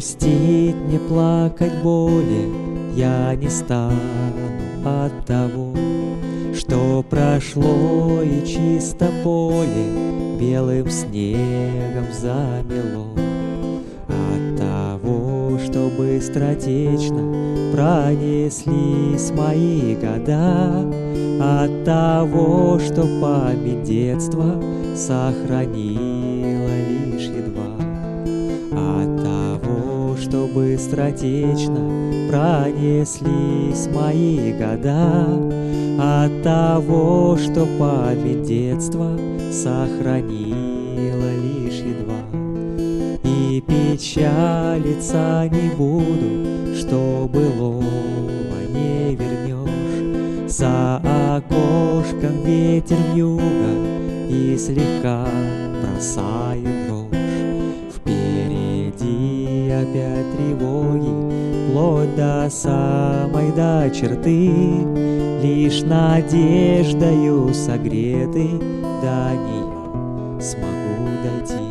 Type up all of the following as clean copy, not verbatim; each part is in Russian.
грустить, не плакать боли я не стану от того, что прошло и чисто поле белым снегом замело. От того, что быстротечно пронеслись мои года, от того, что память детства сохранила лишь едва, от того, что быстротечно пронеслись мои года, от того, что память детства сохранила лишь едва. И печалиться не буду, что былого не вернешь. За окошком ветер вьюга и слегка бросает дрожь. Впереди опять тревоги, вплоть до самой до черты, лишь надеждою согреты до нее смогу дойти.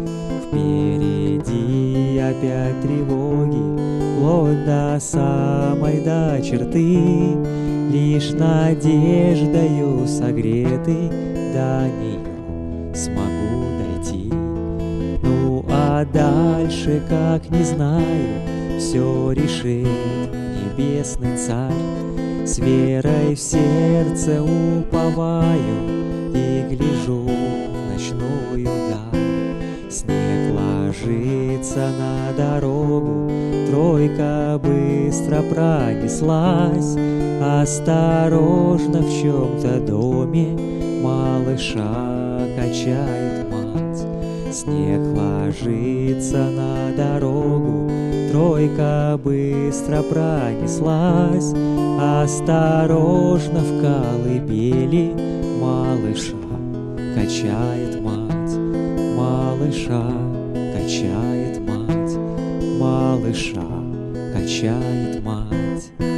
Впереди опять тревоги, вплоть до самой до черты, лишь надеждою согреты до нее смогу дойти. Ну а дальше, как не знаю, все решит небесный царь. С верой в сердце уповаю и гляжу в ночную даль. Снег ложится на дорогу, тройка быстро пронеслась. Осторожно в чем-то доме малыша качает мать. Снег ложится на дорогу, тройка быстро пронеслась. Осторожно в колыбели малыша качает мать. Малыша качает мать, малыша качает мать.